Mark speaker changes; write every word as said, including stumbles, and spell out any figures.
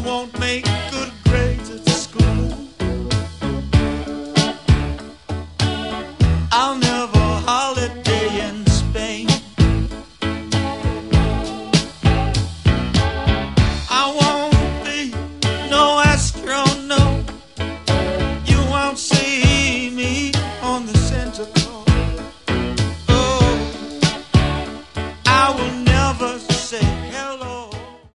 Speaker 1: won't make good grades at school. I'll never holiday